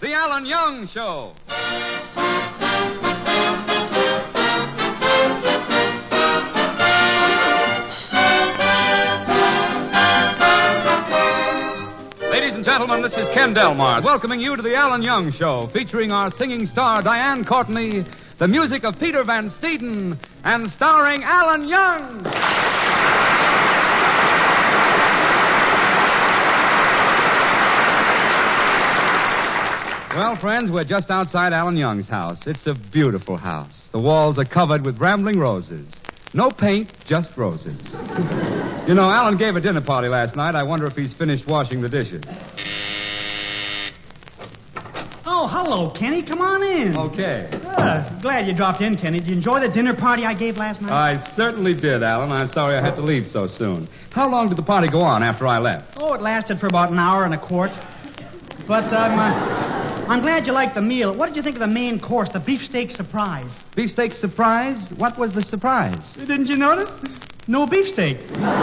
The Alan Young Show. Ladies and gentlemen, this is Ken Delmar welcoming you to The Alan Young Show, featuring our singing star Diane Courtney, the music of Peter Van Steeden, and starring Alan Young. Well, friends, we're just outside Alan Young's house. It's a beautiful house. The walls are covered with rambling roses. No paint, just roses. You know, Alan gave a dinner party last night. I wonder if he's finished washing the dishes. Oh, hello, Kenny. Come on in. Okay. Glad you dropped in, Kenny. Did you enjoy the dinner party I gave last night? I certainly did, Alan. I'm sorry I had to leave so soon. How long did the party go on after I left? Oh, it lasted for about an hour and a quart. But I'm glad you liked the meal. What did you think of the main course, the beefsteak surprise? Beefsteak surprise? What was the surprise? Didn't you notice? No beefsteak.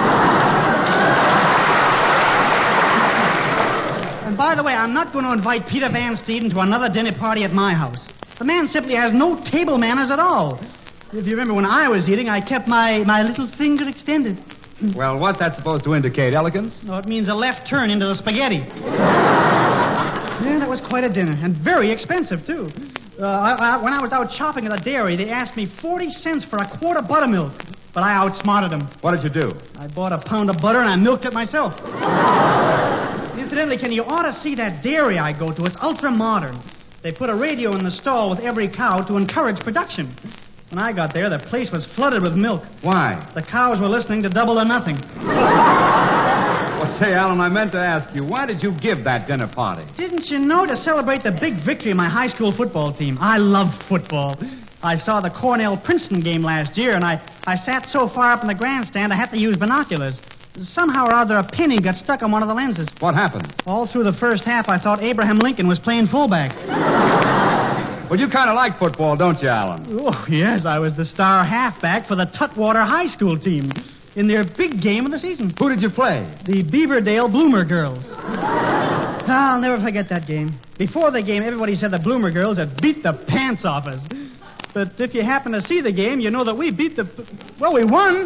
And by the way, I'm not going to invite Peter Van Steeden to another dinner party at my house. The man simply has no table manners at all. If you remember when I was eating, I kept my little finger extended. Well, what's that supposed to indicate, elegance? No, it means a left turn into the spaghetti. Yeah, that was quite a dinner, and very expensive, too. When I was out shopping at the dairy, they asked me 40 cents for a quart of buttermilk, but I outsmarted them. What did you do? I bought a pound of butter and I milked it myself. Incidentally, Kenny, you ought to see that dairy I go to. It's ultra-modern. They put a radio in the stall with every cow to encourage production. When I got there, the place was flooded with milk. Why? The cows were listening to Double or Nothing. Well, say, Alan, I meant to ask you, why did you give that dinner party? Didn't you know, to celebrate the big victory of my high school football team? I love football. I saw the Cornell-Princeton game last year, and I sat so far up in the grandstand I had to use binoculars. Somehow or other, a penny got stuck on one of the lenses. What happened? All through the first half, I thought Abraham Lincoln was playing fullback. Well, you kind of like football, don't you, Alan? Oh, yes, I was the star halfback for the Tutwater High School team in their big game of the season. Who did you play? The Beaverdale Bloomer Girls. I'll never forget that game. Before the game, everybody said the Bloomer Girls had beat the pants off us. But if you happen to see the game, you know that we beat we won.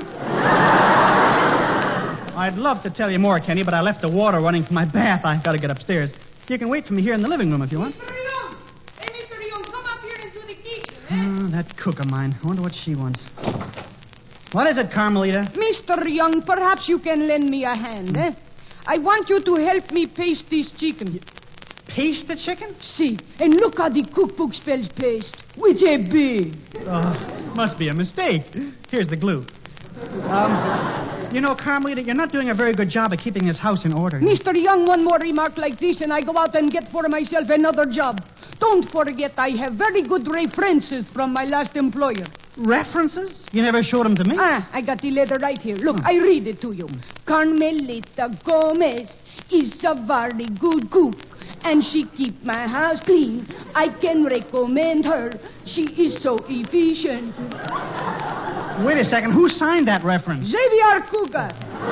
I'd love to tell you more, Kenny, but I left the water running from my bath. I've got to get upstairs. You can wait for me here in the living room if you want. Mr. Young! Hey, Mr. Young, come up here into the kitchen, Oh, that cook of mine. I wonder what she wants. What is it, Carmelita? Mr. Young, perhaps you can lend me a hand, eh? I want you to help me paste this chicken. Paste the chicken? See, and look how the cookbook spells paste. With a B. Oh, must be a mistake. Here's the glue. You know, Carmelita, you're not doing a very good job of keeping this house in order. Mr. Young, one more remark like this, and I go out and get for myself another job. Don't forget I have very good references from my last employer. References? You never showed them to me. I got the letter right here. Look, I read it to you. Carmelita Gomez is a very good cook, and she keep my house clean. I can recommend her. She is so efficient. Wait a second. Who signed that reference? Xavier Cougar.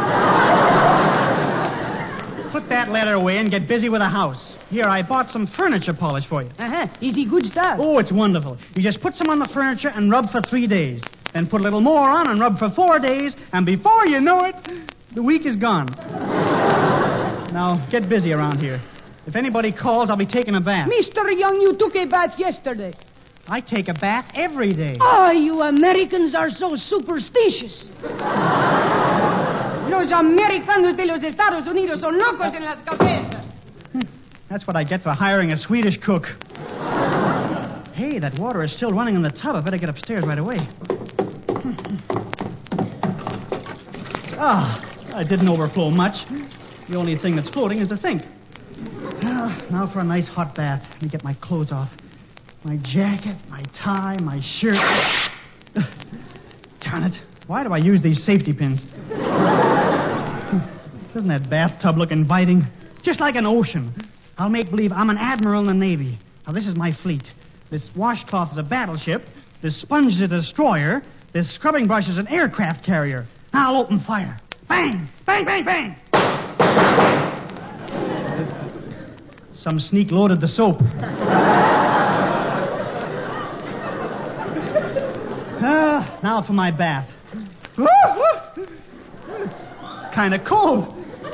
Put that letter away and get busy with the house. Here, I bought some furniture polish for you. Easy good stuff. Oh, it's wonderful. You just put some on the furniture and rub for 3 days. Then put a little more on and rub for 4 days. And before you know it, the week is gone. Now, get busy around here. If anybody calls, I'll be taking a bath. Mr. Young, you took a bath yesterday. I take a bath every day. Oh, you Americans are so superstitious. Los americanos de los Estados Unidos son locos en las cabezas. That's what I get for hiring a Swedish cook. Hey, that water is still running in the tub. I better get upstairs right away. I didn't overflow much. The only thing that's floating is the sink. Now for a nice hot bath. Let me get my clothes off. My jacket, my tie, my shirt. Darn it. Why do I use these safety pins? Doesn't that bathtub look inviting? Just like an ocean. I'll make believe I'm an admiral in the Navy. Now, this is my fleet. This washcloth is a battleship. This sponge is a destroyer. This scrubbing brush is an aircraft carrier. Now I'll open fire. Bang! Bang, bang, bang! Some sneak loaded the soap. Now for my bath. Kind of cold.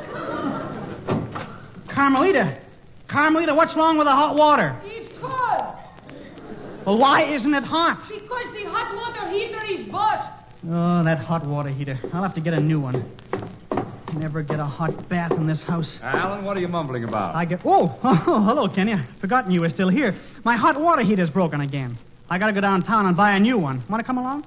Carmelita, what's wrong with the hot water? It's cold. Well, why isn't it hot? Because the hot water heater is bust. Oh, that hot water heater. I'll have to get a new one. Never get a hot bath in this house. Alan, what are you mumbling about? Oh, hello, Kenny. I'd forgotten you were still here. My hot water heater's broken again. I gotta go downtown and buy a new one. Want to come along?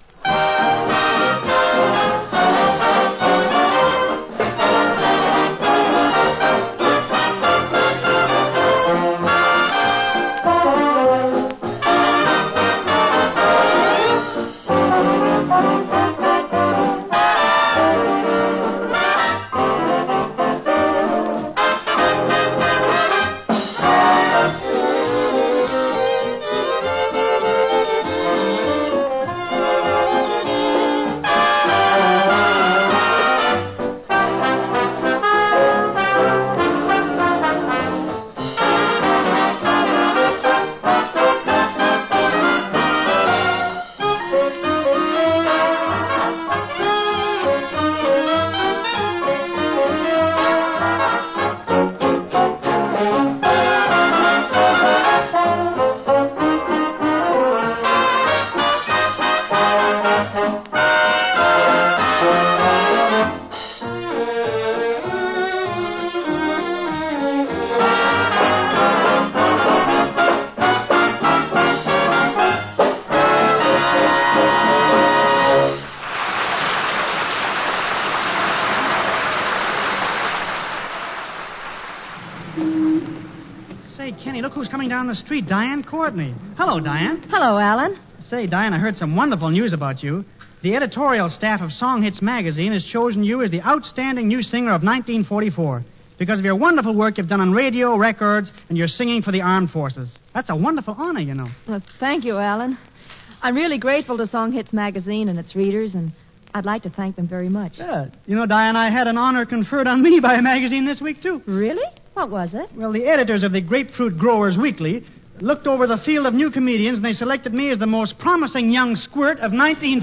Say, Kenny, look who's coming down the street. Diane Courtney. Hello, Diane. Hello, Alan. Say, Diane, I heard some wonderful news about you. The editorial staff of Song Hits magazine has chosen you as the outstanding new singer of 1944 because of your wonderful work you've done on radio, records, and your singing for the armed forces. That's a wonderful honor, you know. Well, thank you, Alan. I'm really grateful to Song Hits magazine and its readers, and I'd like to thank them very much. Yeah. You know, Diane, I had an honor conferred on me by a magazine this week, too. Really? What was it? Well, the editors of the Grapefruit Growers Weekly looked over the field of new comedians, and they selected me as the most promising young squirt of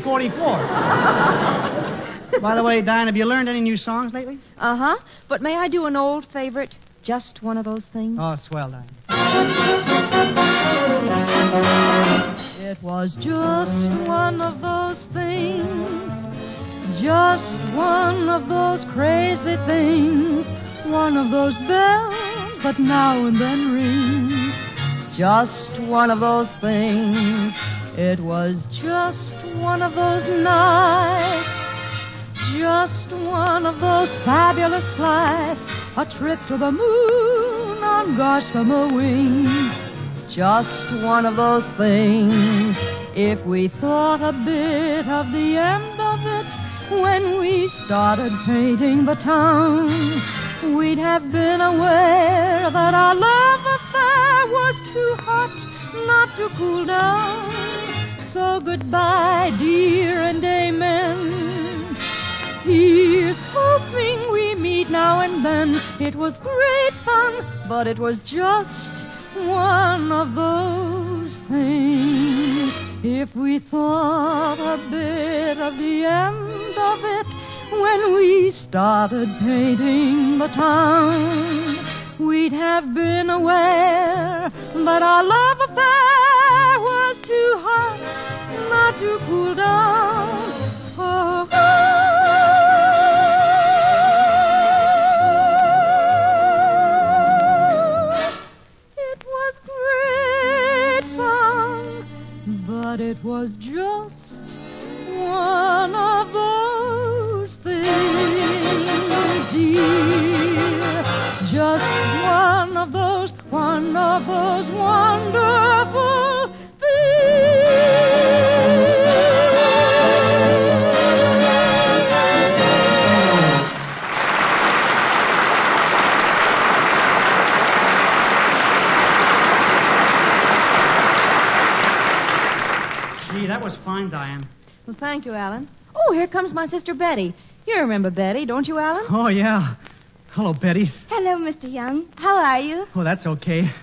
1944. By the way, Diane, have you learned any new songs lately? Uh-huh. But may I do an old favorite? Just one of those things? Oh, swell, Diane. It was just one of those things. Just one of those crazy things. One of those bells that now and then ring. Just one of those things. It was just one of those nights. Just one of those fabulous flights. A trip to the moon on gossamer wings. Just one of those things. If we thought a bit of the end of it when we started painting the town, we'd have been aware that our love affair was too hot not to cool down. So goodbye, dear, and amen. Here's hoping we meet now and then. It was great fun, but it was just one of those things. If we thought a bit of the end of it when we started painting the town, we'd have been aware that our love affair was too hot not to cool down. Oh, it was great fun, but it was just one of those things, dear. Just one of those wonderful things. Gee, that was fine, Diane. Well, thank you, Alan. Oh, here comes my sister Betty. You remember Betty, don't you, Alan? Oh, yeah. Hello, Betty. Hello, Mr. Young. How are you? Oh, that's okay.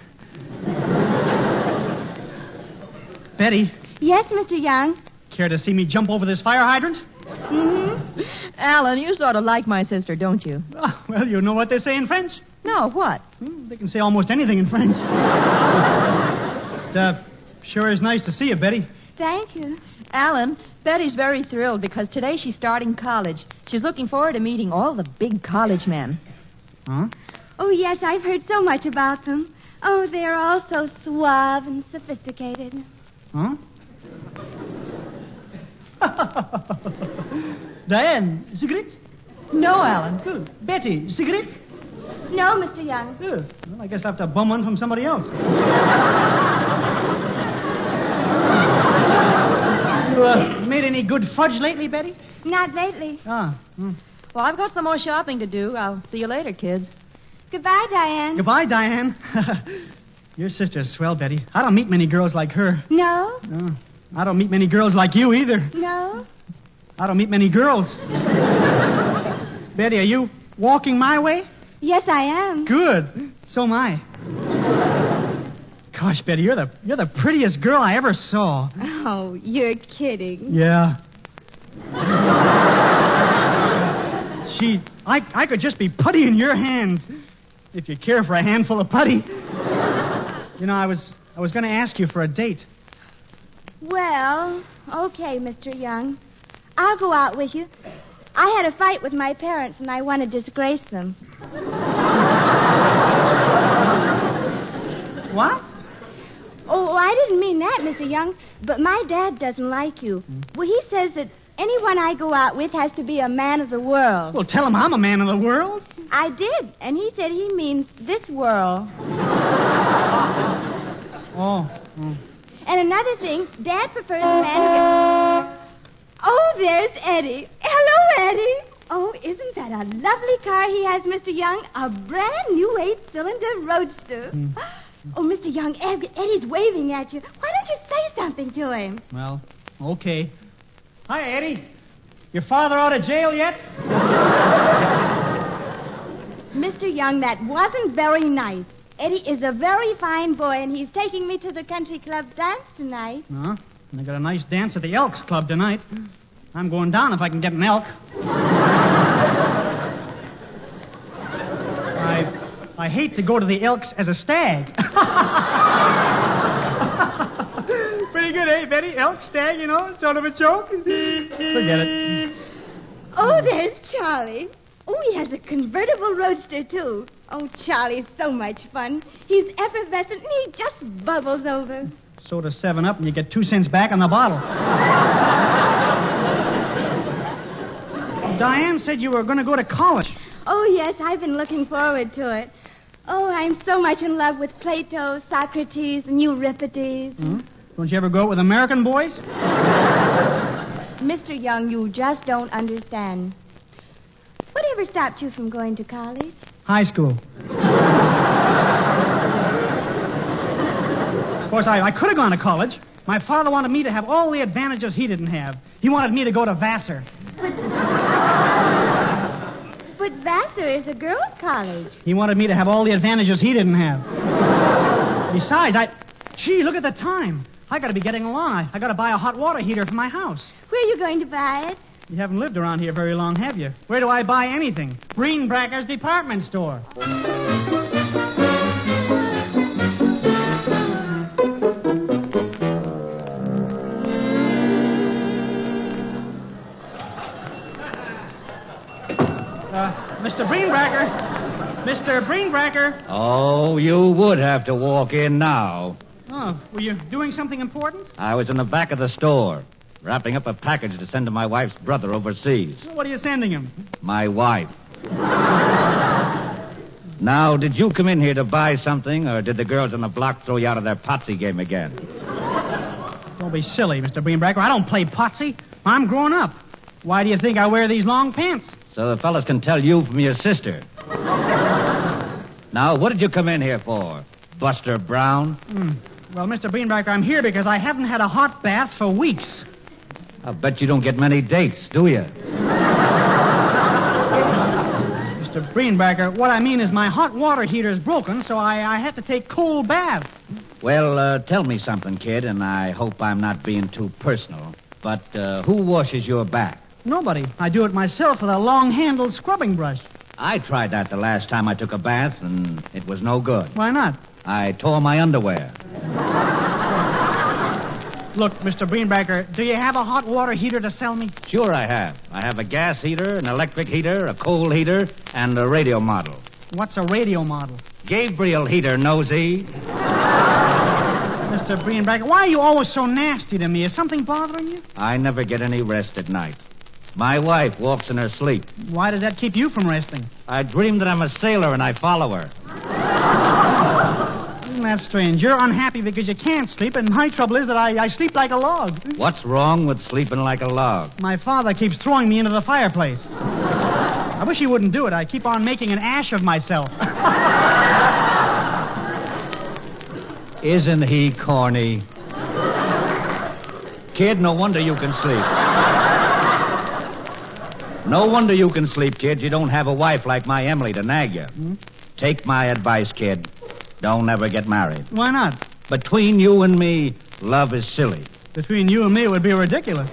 Betty, Yes, Mr. Young. care to see me jump over this fire hydrant? Mm-hmm. Alan, you sort of like my sister, don't you? Oh, well, you know what they say in French. No, what? They can say almost anything in French. Sure is nice to see you, Betty. Thank you. Alan, Betty's very thrilled because today she's starting college. She's looking forward to meeting all the big college men. Huh? Oh, yes, I've heard so much about them. Oh, they're all so suave and sophisticated. Huh? Diane, cigarette? No, Alan. Oh, Betty, cigarette? No, Mr. Young. Oh, well, I guess I'll have to bum one from somebody else. You made any good fudge lately, Betty? Not lately. Ah. Well, I've got some more shopping to do. I'll see you later, kids. Goodbye, Diane. Goodbye, Diane. Your sister's swell, Betty. I don't meet many girls like her. No? No. I don't meet many girls like you either. No? I don't meet many girls. Betty, are you walking my way? Yes, I am. Good. So am I. Gosh, Betty, you're the prettiest girl I ever saw. Oh, you're kidding. Yeah. I could just be putty in your hands. If you care for a handful of putty. You know, I was going to ask you for a date. Well, okay, Mr. Young. I'll go out with you. I had a fight with my parents, and I want to disgrace them. What? Oh, I didn't mean that, Mr. Young, but my dad doesn't like you. Well, he says that anyone I go out with has to be a man of the world. Well, tell him I'm a man of the world. I did, and he said he means this world. Oh. And another thing, Dad prefers a man who gets... Oh, there's Eddie. Hello, Eddie. Oh, isn't that a lovely car he has, Mr. Young? A brand new 8-cylinder roadster. Oh, Mr. Young, Eddie's waving at you. Why don't you say something to him? Well, okay. Hi, Eddie. Your father out of jail yet? Mr. Young, that wasn't very nice. Eddie is a very fine boy, and he's taking me to the country club dance tonight. Huh? They got a nice dance at the Elks Club tonight. I'm going down if I can get an elk. I hate to go to the Elks as a stag. Pretty good, eh, Betty? Elk, stag, you know, sort of a joke. Forget it. Oh, there's Charlie. Oh, he has a convertible roadster, too. Oh, Charlie's so much fun. He's effervescent, and he just bubbles over. Soda 7-Up, and you get 2 cents back on the bottle. Diane said you were going to go to college. Oh, yes, I've been looking forward to it. Oh, I'm so much in love with Plato, Socrates, and Euripides. Hmm? Don't you ever go out with American boys? Mr. Young, you just don't understand. Whatever stopped you from going to college? High school. Of course, I could have gone to college. My father wanted me to have all the advantages he didn't have. He wanted me to go to Vassar. But Vassar is a girls' college. He wanted me to have all the advantages he didn't have. Besides, Gee, look at the time. I got to be getting along. I got to buy a hot water heater for my house. Where are you going to buy it? You haven't lived around here very long, have you? Where do I buy anything? Greenbracker's department store. Mr. Greenbracker. Mr. Greenbracker. Oh, you would have to walk in now. Oh, were you doing something important? I was in the back of the store, wrapping up a package to send to my wife's brother overseas. What are you sending him? My wife. Now, did you come in here to buy something, or did the girls on the block throw you out of their potsy game again? Don't be silly, Mr. Greenbracker. I don't play potsy. I'm grown up. Why do you think I wear these long pants? So the fellas can tell you from your sister. Now, what did you come in here for? Buster Brown? Well, Mr. Greenbracker, I'm here because I haven't had a hot bath for weeks. I bet you don't get many dates, do you? Mr. Mr. Greenbacker, what I mean is my hot water heater is broken, so I have to take cold baths. Well, tell me something, kid, and I hope I'm not being too personal. But who washes your back? Nobody. I do it myself with a long-handled scrubbing brush. I tried that the last time I took a bath, and it was no good. Why not? I tore my underwear. Look, Mr. Greenbacker, do you have a hot water heater to sell me? Sure I have. I have a gas heater, an electric heater, a coal heater, and a radio model. What's a radio model? Gabriel heater, nosy. Mr. Greenbacker, why are you always so nasty to me? Is something bothering you? I never get any rest at night. My wife walks in her sleep. Why does that keep you from resting? I dream that I'm a sailor and I follow her. Isn't that strange? You're unhappy because you can't sleep, and my trouble is that I sleep like a log. What's wrong with sleeping like a log? My father keeps throwing me into the fireplace. I wish he wouldn't do it. I keep on making an ash of myself. Isn't he corny? Kid, no wonder you can sleep. No wonder you can sleep, kid. You don't have a wife like my Emily to nag you. Take my advice, kid. Don't ever get married. Why not? Between you and me, love is silly. Between you and me, it would be ridiculous.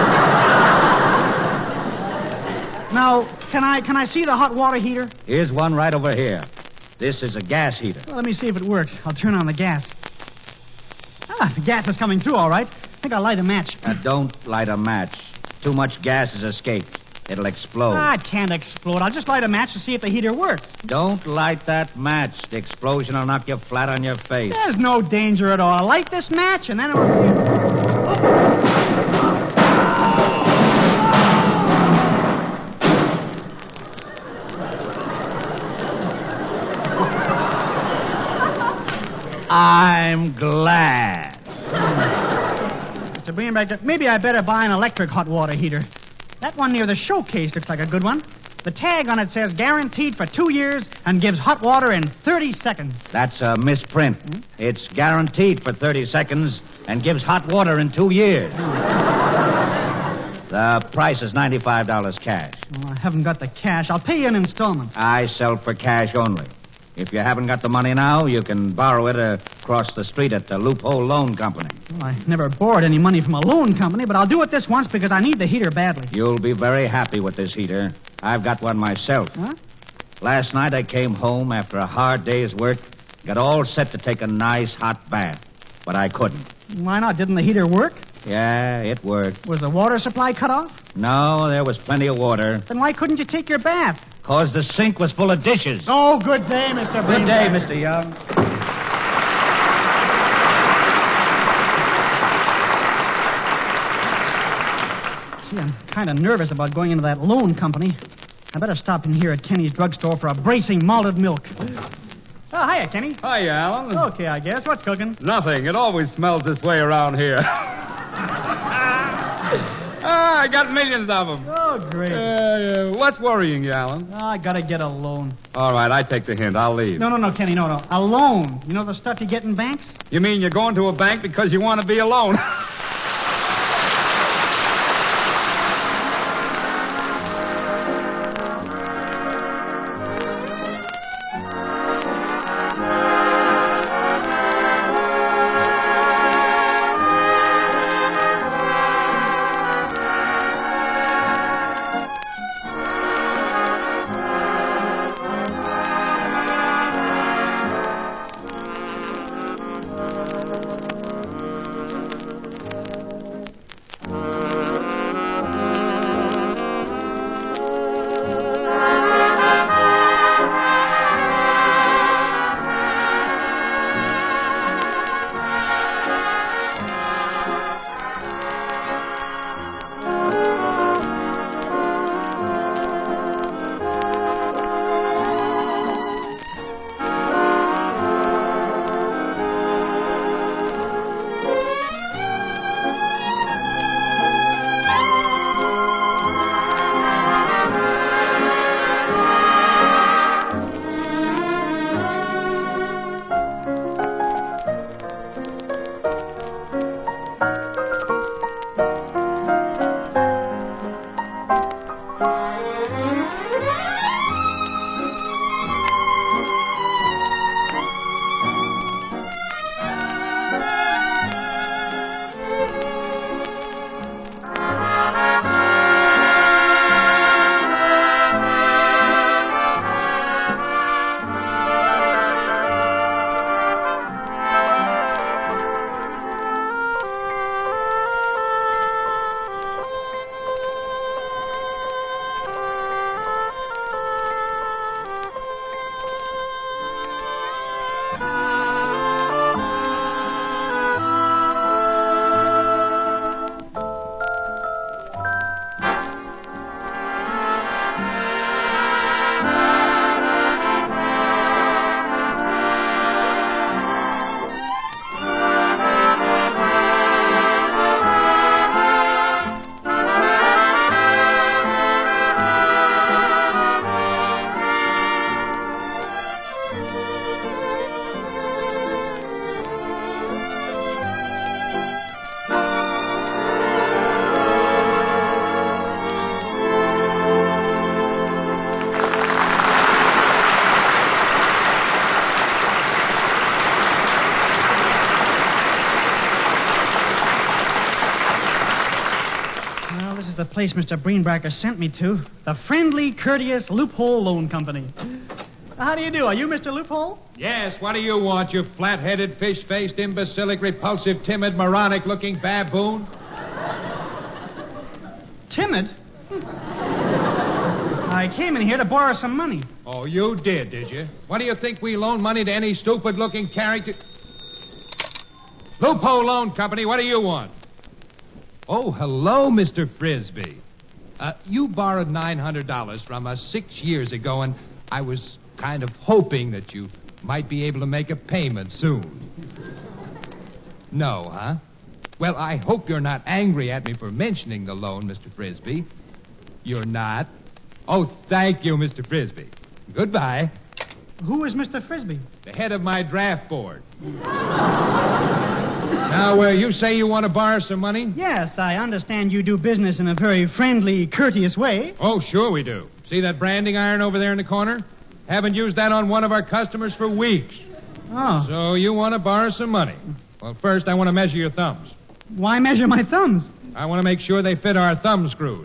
Now, can I see the hot water heater? Here's one right over here. This is a gas heater. Well, let me see if it works. I'll turn on the gas. The gas is coming through, all right. I think I'll light a match. Don't light a match. Too much gas has escaped. It'll explode. It can't explode. I'll just light a match to see if the heater works. Don't light that match. The explosion will knock you flat on your face. There's no danger at all. I'll light this match, and then it'll... I'm glad. Mr. Greenbacker, maybe I better buy an electric hot water heater. That one near the showcase looks like a good one. The tag on it says guaranteed for 2 years and gives hot water in 30 seconds. That's a misprint. It's guaranteed for 30 seconds and gives hot water in 2 years. The price is $95 cash. Well, I haven't got the cash. I'll pay you in installments. I sell for cash only. If you haven't got the money now, you can borrow it across the street at the Loophole Loan Company. Well, I never borrowed any money from a loan company, but I'll do it this once because I need the heater badly. You'll be very happy with this heater. I've got one myself. Huh? Last night I came home after a hard day's work, got all set to take a nice hot bath, but I couldn't. Why not? Didn't the heater work? Yeah, it worked. Was the water supply cut off? No, there was plenty of water. Then why couldn't you take your bath? 'Cause the sink was full of dishes. Oh, good day, Mr. Good day, Greenbacker. Mr. Young. Gee, I'm kind of nervous about going into that loan company. I better stop in here at Kenny's drugstore for a bracing malted milk. Oh, hiya, Kenny. Hi, Alan. Okay, I guess. What's cooking? Nothing. It always smells this way around here. I got millions of them. Oh, great. What's worrying you, Alan? I gotta get a loan. All right, I take the hint. I'll leave. No, Kenny, no. A loan. You know the stuff you get in banks? You mean you're going to a bank because you want to be alone? the place Mr. Breenbracker sent me to. The Friendly, Courteous Loophole Loan Company. How do you do? Are you Mr. Loophole? Yes, what do you want, you flat-headed, fish-faced, imbecilic, repulsive, timid, moronic-looking baboon? Timid? I came in here to borrow some money. Oh, you did you? What do you think we loan money to any stupid-looking character? Loophole Loan Company, what do you want? Oh, hello, Mr. Frisbee. You borrowed $900 from us 6 years ago, and I was kind of hoping that you might be able to make a payment soon. No, huh? Well, I hope you're not angry at me for mentioning the loan, Mr. Frisbee. You're not? Oh, thank you, Mr. Frisbee. Goodbye. Who is Mr. Frisbee? The head of my draft board. Now, you say you want to borrow some money? Yes, I understand you do business in a very friendly, courteous way. Oh, sure we do. See that branding iron over there in the corner? Haven't used that on one of our customers for weeks. Oh. So you want to borrow some money. Well, first I want to measure your thumbs. Why measure my thumbs? I want to make sure they fit our thumb screws.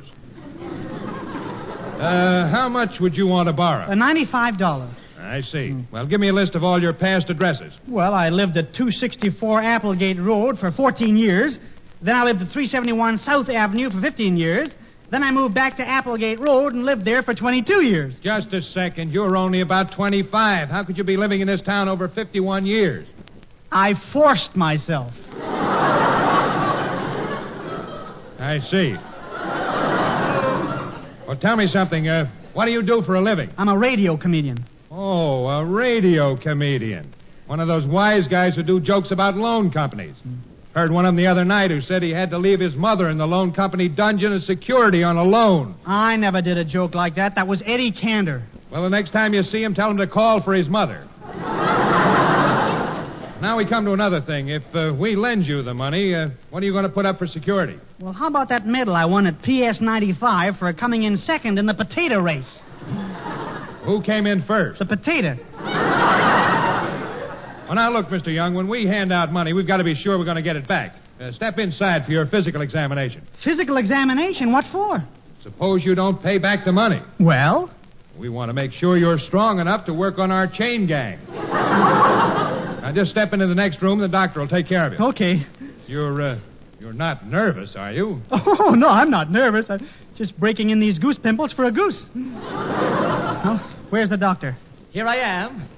How much would you want to borrow? $95. I see. Well, give me a list of all your past addresses. Well, I lived at 264 Applegate Road for 14 years. Then I lived at 371 South Avenue for 15 years. Then I moved back to Applegate Road and lived there for 22 years. Just a second. You're only about 25. How could you be living in this town over 51 years? I forced myself. I see. Well, tell me something. What do you do for a living? I'm a radio comedian. Oh, a radio comedian. One of those wise guys who do jokes about loan companies. Heard one of them the other night who said he had to leave his mother in the loan company dungeon as security on a loan. I never did a joke like that. That was Eddie Cantor. Well, the next time you see him, tell him to call for his mother. Now we come to another thing. If we lend you the money, what are you going to put up for security? Well, how about that medal I won at PS 95 for coming in second in the potato race? Who came in first? The potato. Well, now, look, Mr. Young, when we hand out money, we've got to be sure we're going to get it back. Step inside for your physical examination. Physical examination? What for? Suppose you don't pay back the money. Well? We want to make sure you're strong enough to work on our chain gang. Now, just step into the next room. The doctor will take care of you. Okay. You're not nervous, are you? Oh, no, I'm not nervous. I'm just breaking in these goose pimples for a goose. Well, where's the doctor? Here I am.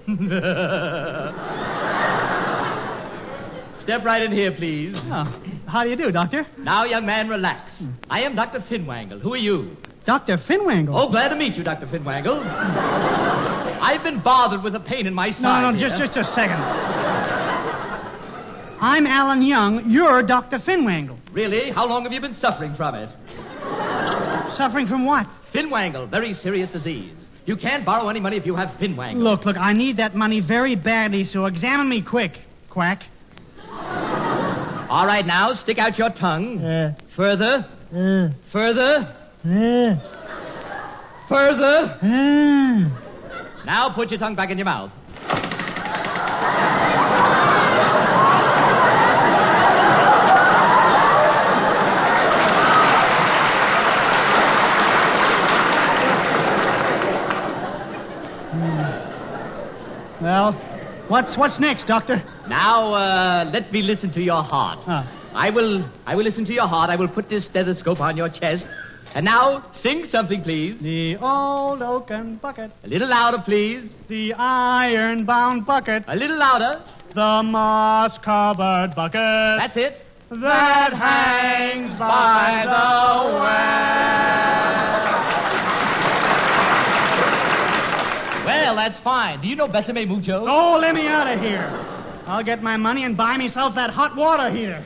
Step right in here, please. Oh, how do you do, doctor? Now, young man, relax. I am Dr. Finwangle. Who are you? Dr. Finwangle? Oh, glad to meet you, Dr. Finwangle. I've been bothered with a pain in my side. No, just a second. I'm Alan Young. You're Dr. Finwangle. Really? How long have you been suffering from it? Suffering from what? Finwangle, very serious disease. You can't borrow any money if you have Finwangle. Look, I need that money very badly, so examine me quick, quack. All right, now, stick out your tongue. Further. Further. Further. Now put your tongue back in your mouth. Well, what's next, doctor? Now, let me listen to your heart. I will listen to your heart. I will put this stethoscope on your chest. And now, sing something, please. The old oaken bucket. A little louder, please. The iron-bound bucket. A little louder. The moss-covered bucket. That's it. That hangs by the well. Well, that's fine. Do you know Besame Mucho? Oh, let me out of here. I'll get my money and buy myself that hot water heater.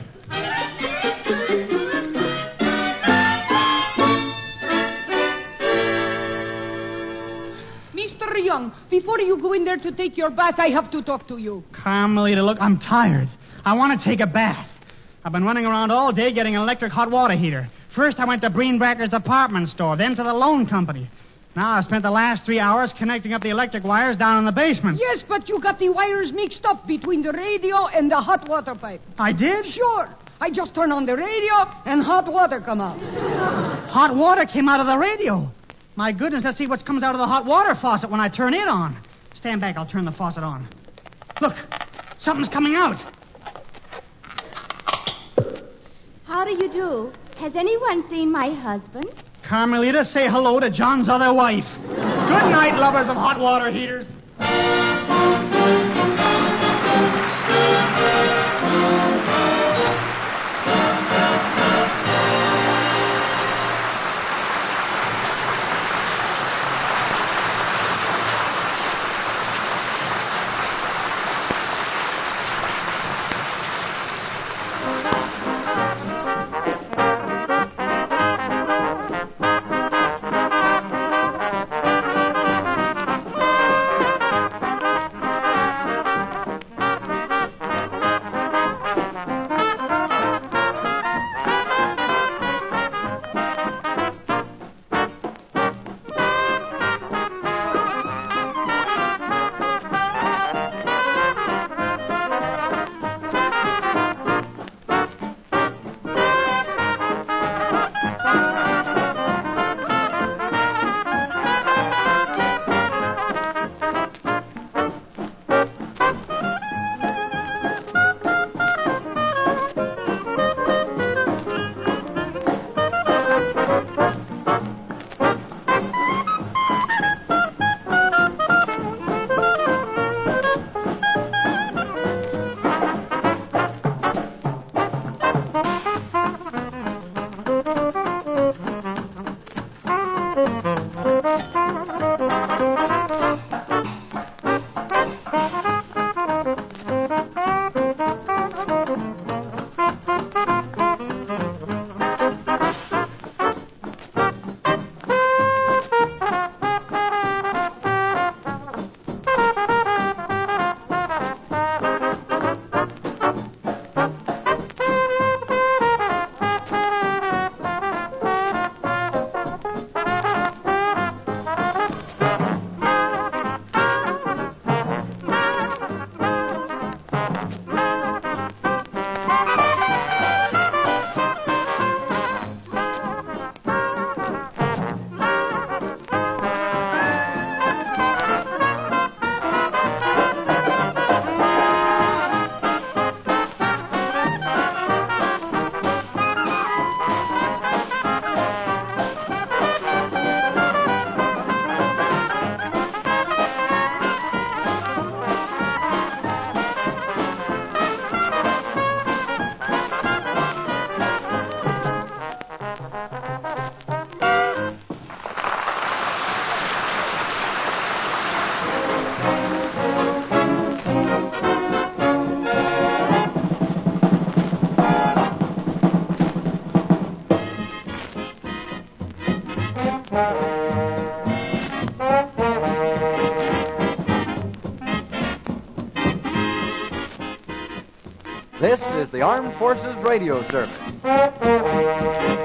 Mr. Young, before you go in there to take your bath, I have to talk to you. Carmelita, look, I'm tired. I want to take a bath. I've been running around all day getting an electric hot water heater. First, I went to Breenbracker's department store, then to the loan company. Now I've spent the last 3 hours connecting up the electric wires down in the basement. Yes, but you got the wires mixed up between the radio and the hot water pipe. I did? Sure. I just turned on the radio and hot water come out. Hot water came out of the radio. My goodness, let's see what comes out of the hot water faucet when I turn it on. Stand back, I'll turn the faucet on. Look, something's coming out. How do you do? Has anyone seen my husband? Carmelita, say hello to John's other wife. Good night, lovers of hot water heaters. This is the Armed Forces Radio Service.